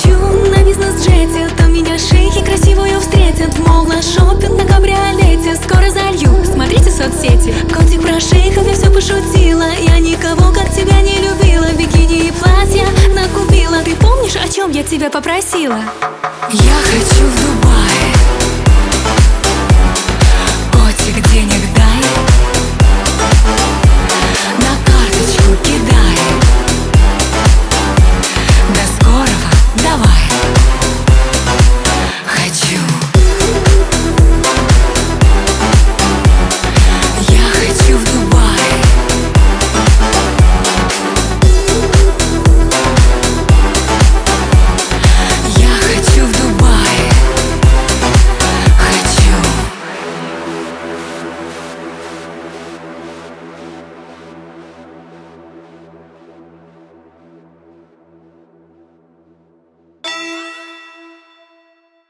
хочу на бизнес-джете, там меня шейхи красивую встретят. В мол на шопинг на кабриолете, скоро залью, смотрите соцсети. Котик про шейхов, я все пошутила. Я никого как тебя не любила. Бикини и платья накупила. Ты помнишь, о чем я тебя попросила? Я хочу в Дубай. Котик, денег дай.